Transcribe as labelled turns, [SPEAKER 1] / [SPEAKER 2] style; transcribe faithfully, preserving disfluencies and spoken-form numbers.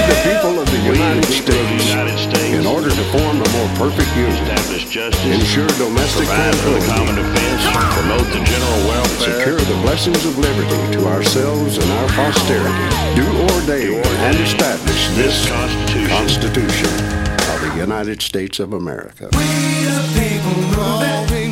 [SPEAKER 1] the people of the United States, in order to form a more perfect union, ensure domestic tranquility,
[SPEAKER 2] promote the general welfare,
[SPEAKER 1] secure the blessings of liberty to ourselves and our posterity, do ordain and establish this Constitution of the United States of America.
[SPEAKER 3] We the people know that